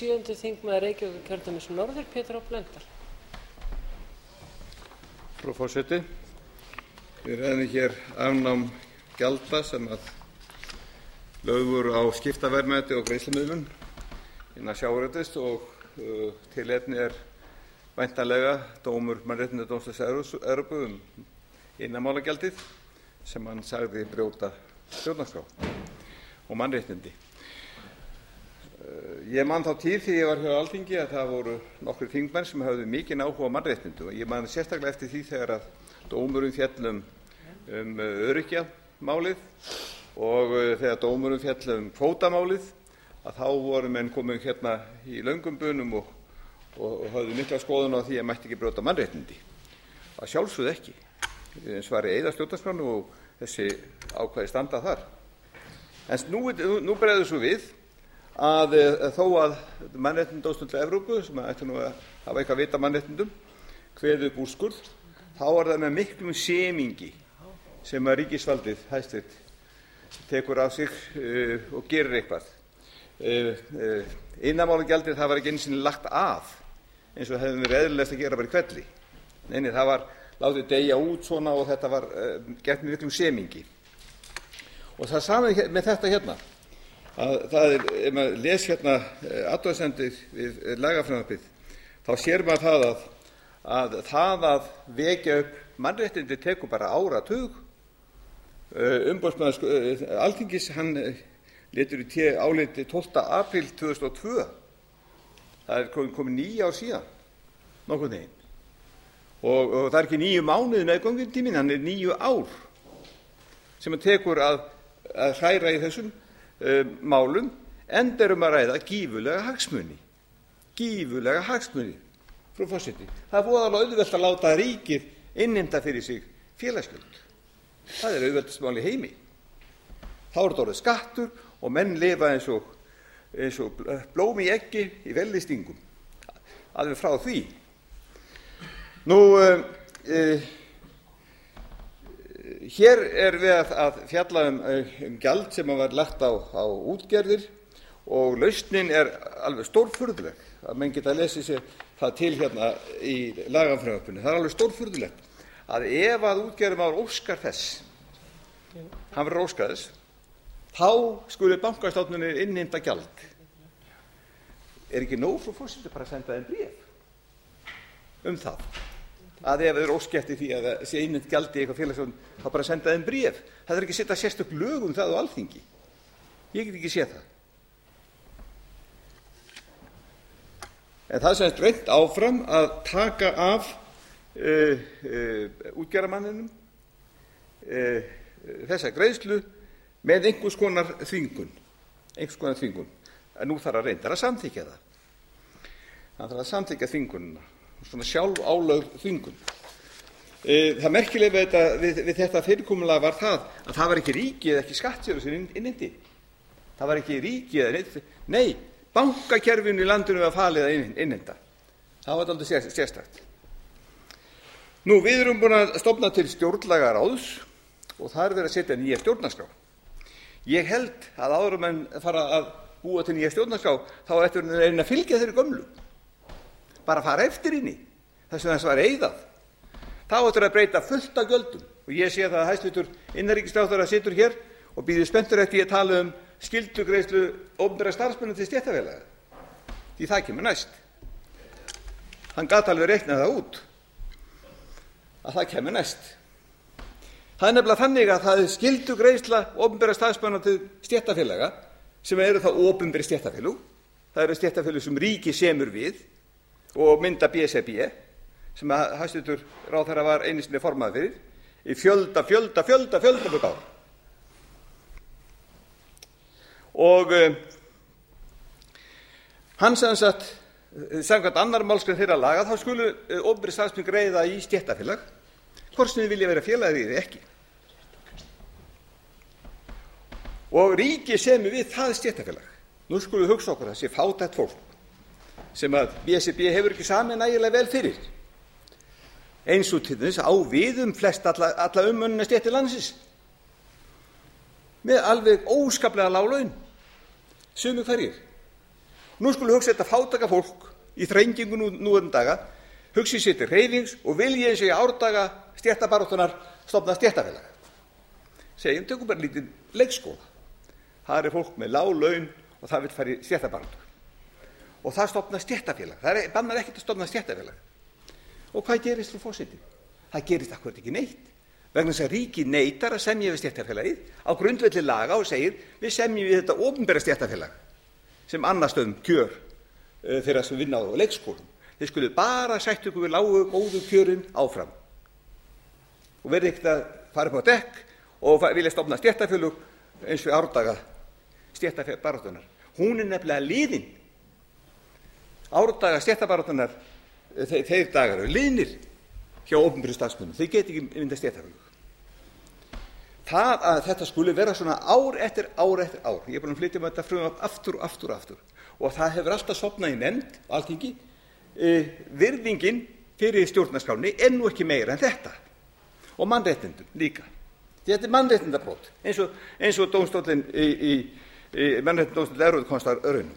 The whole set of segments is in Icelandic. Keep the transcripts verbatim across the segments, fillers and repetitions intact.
sjöundi þingmaður Reykjavíkurkjördæmis norður, Pétur H. Blöndal. Frú forseti, við ræðum hér afnám gjalda sem að lögð voru á skiptaverðmæti og greiðslumiðlun innan sjávarútvegs og uh, tilefni er væntanlega dómur Mannréttindadómstóls Evrópu um iðnaðarmálagjaldið sem hann sagði brjóta stjórnarskrá og mannréttindi. Uh, ég man þá tíð þegar ég var hér á Alþingi að það voru nokkrir þingmenn sem höfðu mikinn áhuga á mannréttindum og ég man sérstaklega eftir því þegar að dómurinn féll um, um öryrkjamálið og uh, þegar dómurinn féll um kvótamálið að þá voru menn komið hérna í löngum bunum og, og, og höfðu mikla skoðun á því að mætti ekki brjóta mannréttindi. Að sjálfsögðu ekki. Svari eyða stjórnarskránu og þessi ákvæði standa þar. En nú, nú bregður svo við að þó að Mannréttindadómstóll Evrópu, sem ætti nú að hafa eitthvað að vita mannréttindum, kveði upp úrskurð, þá er það með miklum semingi sem að ríkisvaldið hæstvirt tekur á sig uh, og gerir eitthvað. Uh, uh, Iðnaðarmálagjaldið það var ekki einu sinni lagt af eins og hefði verið eðlilegast að gera bara í hvelli. Nei, nei, það var látið deyja út svona og þetta var uh, gert með miklum semingi. Og það saman með þetta hérna, að það er, ef maður les hérna athugasemdir við lagafrumvarpið, þá sér maður það að, að það að vekja upp mannréttindi tekur bara áratug. Uh, Umboðsmaður uh, Alþingis, hann uh, letur í té áliti tólfta apríl tvö þúsund og tvö. Það er komið, komið níu ár síðan, nokkurn veginn. Og, og það er ekki níu mánuði meðgöngutíminn, hann er níu ár sem hann tekur að, að hræra í þessum uh, málum, enda erum að ræða gífurlega hagsmuni. Gífurlega hagsmuni, frú forseti. Það er voðalega auðvelt að láta ríkið innheimta fyrir sig félagsgjöld. Það er auðveldast mál í heimi. Þá er þetta orðið skattur og menn lifa eins og, eins og blóm í eggi í vellistingum. Alveg frá því. Nú, uh, uh, hér er við að, að fjalla um, um gjald sem var lagt á, á útgerðir og lausnin er alveg stórfurðuleg. Að menn geta að lesa sér það til hérna í lagafrumvarpinu. Það er alveg stórfurðulegt að ef að útgerðin var óskar þess, hann verður óskar þess, þá skuli bankastofnunir innheimta gjald. Er ekki nóg frú forseti bara að senda þeim bréf um það? Að ef þeir óski eftir því að það sé innheimt gjald í eitthvað félagsstofnun, þá bara senda þeim bréf. Það er ekki að setja sérstök lög um það á Alþingi. Ég get ekki séð það. En það er sem reynt áfram að taka af Uh, uh, útgerðarmanninum uh, þessa greiðslu með einhvers konar þvingun einhvers konar þvingun en nú þarf að reynda að samþykkja það það þarf að samþykkja þvingunina svona sjálf álögð þvingun uh, það merkilega við þetta, við, við þetta fyrirkomulag var það að það var ekki ríkið eða ekki skattstjóri sem innheimti það var ekki ríkið eða nei, bankakerfinu í landinu var falið að innheimta það var dálítið sér, sérstakt. Nú, við erum búin að stofna til stjórnlagaráðs og það er verið að setja nýja stjórnarskrá. Ég held að áður en menn fara að búa til nýja stjórnarskrá, þá ættu að reyna að fylgja þeirri gömlu. Bara fara eftir inni, þess að þess var eyðað. Þá ættu að breyta fullt af gjöldum. Og ég sé það að hæstvirtur innanríkisráðherra situr hér og býður spenntur eftir að tala um skyldugreiðslu opinberra starfsmönnum til stéttarfélaga. Því það kemur næst. Hann gat alveg reiknað það út. Að það kemur næst. Það er nefnilega þannig að það er skyldugreiðsla opinberra starfsmanna til stéttarfélaga sem eru þá opinber stéttarfélög. Það eru stéttarfélög sem ríkið semur við og mynda B S R B sem að hæstvirtur ráðherra var einu sinni formaður fyrir í fjölda, fjölda, fjölda, fjölda mörg ár. Og uh, hann sem sagt samkvæmt annar málsgrein þeirra laga þá skulu uh, opinberir starfsmenn greiða í stéttarfélag hvort sem þið vilja vera félagið eða ekki. Og ríkið semur við það stéttarfélag. Nú skulum við hugsa okkur að það sé fátækt fólk sem að B S R B hefur ekki samið nægilega vel fyrir. Eins og til þess á við um flest alla, alla umönnuna stéttir landsins. Með alveg óskaplega lág laun. Sumir hverjir. Nú skulum hugsa þetta fátæka fólk í þrengingu nú, nú um daga, hugsi sér til hreyfings og vilji eins og í árdaga stéttabaráttunar stofna stéttafélag. Segjum, tökum bara lítið leikskóla. Það er fólk með lág laun og það vil fara í stéttabaráttu. Og það stofna stéttafélag. Það er bannar ekkert að stofna stéttafélag. Og hvað gerist frú forseti? Það gerist akkúrat ekki neitt. Vegna þess að ríki neitar að semja við stéttafélagið á grundvelli laga og segir við semjum við þetta opinbera stéttafélag sem annast um kjör uh, þeirra sem vinna á leikskólum. Þeir skulu bara sætt ykkur við lágu góðu kjörin áfram. Og verði ekkert að fara upp á dekk og vilja stofna stéttafélög eins og árdaga stéttabaráttunar. Hún er nefnilega liðin. Árdaga stéttabaráttunar, þeir, þeir dagar eru liðnir hjá opinberu starfsmönnum. Þeir geti ekki mynda stéttafélög. Það að þetta skuli vera svona ár eftir ár eftir ár. Ég er búin að flytja með þetta frumvarp aftur og aftur og aftur. Og það hefur alltaf sofnað í nefnd á Alþingi. E, virðingin fyrir stjórnarskránni er nú ekki meira en þetta. Og mannréttindum líka. Þetta er mannréttindabrót. Eins og, eins og dómstóllinn í, í, í mannréttindadómstóll Evrópu komst að raunum.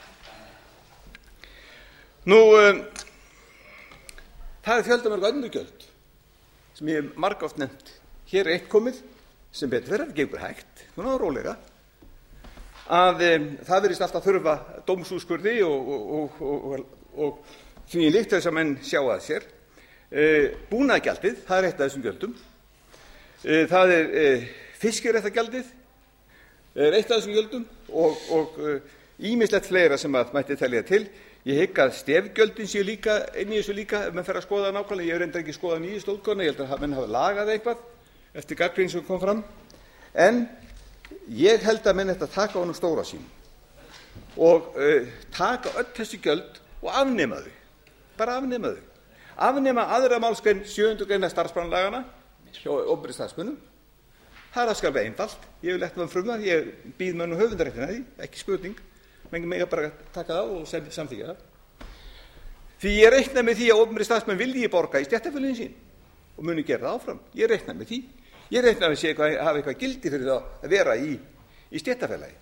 Nú, um, það er fjöldamörg önnur gjöld sem ég hef margoft nefnt. Hér er eitt komið sem betur verið, það gengur hægt, svona rólega, að um, það verðist alltaf þurfa dómsúrskurði og, og, og, og, og því líkt þess að menn sjá að sér. Uh, búnaðargjaldið, það er eitt af þessum gjöldum. Uh, það er uh, fiskiréttargjaldið, er eitt af þessum gjöldum og ýmislegt uh, fleira sem að mætti telja til. Ég hygg að stefgjöldin séu líka inn í þessu líka, ef mann fer að skoða nákvæmlega. Ég hef reyndar ekki skoðað nýjustu útgáfuna, ég held að menn hafa lagað eitthvað eftir gagnrýni sem kom fram. En ég held að menn ættu að taka honum stóra sín og uh, taka öll þessi gjöld og afnema þau. Bara afnema þau. Afnema aðra málsgrein sjöundu grein starfsmannalaganna hjá opinberum starfsmönnum. Það er að skal vera einfalt. Ég vil eftir maður frumna, ég býð mönnum höfundaréttina því, ekki spurning. Menn mega bara taka það og samþykkja það. Því ég reikna með því að opinberir starfsmenn vilji borga í stéttarfélögin sín og muni gera það áfram. Ég reikna með því. Ég reikna með því að hafa eitthvað gildi fyrir það að vera í, í stéttarfélagi.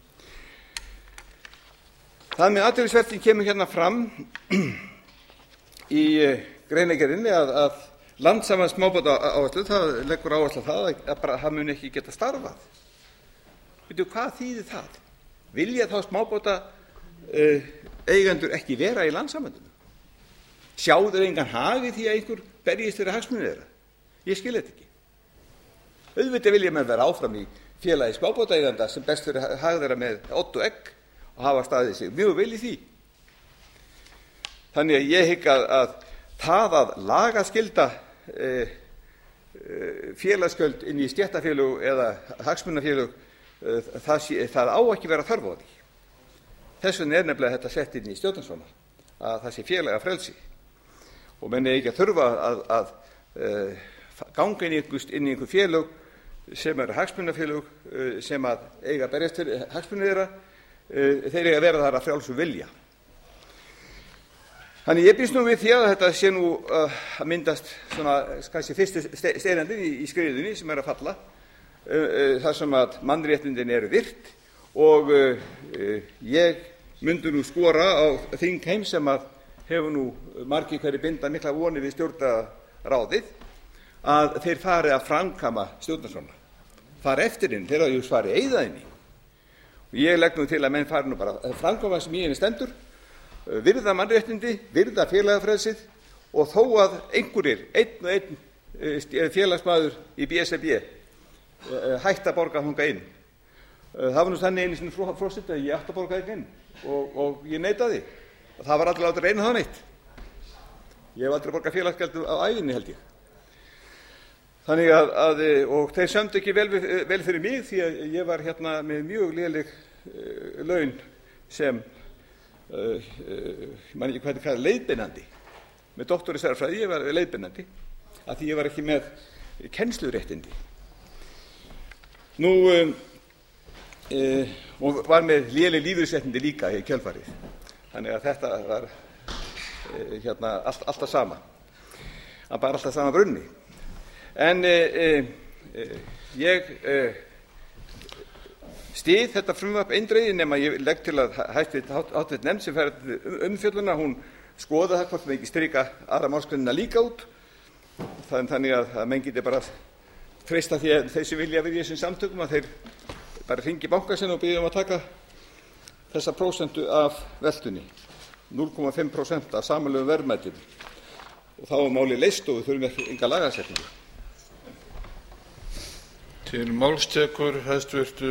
Það með athyglisvert kemur hérna fram í greinargerðinni að, að Landssambands smábátaáætlun, það leggur áherslu á það að bara það muni ekki geta starfað. Veitu, hvað þýðir það? Vilja þá smábáta uh, eigendur ekki vera í landssambandinu? Sjáður engan hag í því að einhver berjist fyrir hagsmunir þeirra? Ég skil þetta ekki. Auðvitað vilja menn vera áfram í félagi smábátaeigenda sem best fyrir hag þeirra með ott og egg og hafa staðið sig mjög vel í því. Þannig að ég hygg að, að það að lagaskylda uh, uh, félagsgjöld inn í stéttarfélög eða hagsmunafélög, Það, sé, það á ekki vera þörf á því. Þess vegna er nefnilega þetta sett inn í stjórnarskrána að það sé félaga frelsi og menn er ekki að þurfa að, að, að ganga inn í einhver, inn í einhver félög sem eru hagsmunafélög sem að eiga að berjast fyrir hagsmunir þeirra, þeir eiga að vera þar að frjálsum vilja. Þannig ég býst nú við því að þetta sé nú uh, að myndast svona kannski fyrstu steinandinn í, í skriðunni sem er að falla. Þar sem að mannréttindin eru virt og uh, ég myndi nú skora á þingheim sem að hefur nú margir hverju binda mikla vonir við stjórnarráðið að þeir fari að framkvæma stjórnarskrána, fari eftir henni, þeir hafa jú fari eyða henni. Og ég legg nú til að menn fari nú bara að framkvæma sem í henni stendur, virða mannréttindi, virða félagafrelsið og þó að einhverjir, einn og einn félagsmaður í B S R B hætt að borga þangað inn. Það var nú þannig einu sinni fróðsett að ég ætti að borga ekki inn og, og ég neitaði. Það var aldrei látið reyna það neitt. Ég hef aldrei borgað félagsgjald á ævinni held ég. Þannig að, að og þeir sömdu ekki vel, vel fyrir mig því að ég var hérna með mjög léleg uh, laun sem uh, uh, ég man ekki hvað þetta kallar leiðbeinandi. Með doktor í stærðfræði ég var leiðbeinandi af því ég var ekki með kennsluréttindi. Nú um, uh, og var með léleg lífeyrisréttindi líka í kjölfarið. Þannig að þetta var uh, hérna allt, alltaf sama. Það bara alltaf sama brunni. En uh, uh, ég uh, styð þetta frumvarp eindregið, nema ég legg til að háttvirtur nefnd sem fer umfjöllunina, hún skoða það hvort maður ekki strika aðra málsgreinina líka út, þannig að, að menn geti bara treysta því að þeir sem vilja vera í þessum samtökum að þeir bara hringi banka sinna og biðja um að taka þessa prósentu af veltunni, núll komma fimm prósent af samanlögum verðmætum, og þá er málið leyst og við þurfum ekki enga lagasetningu. Til máls tekur hæstvirtur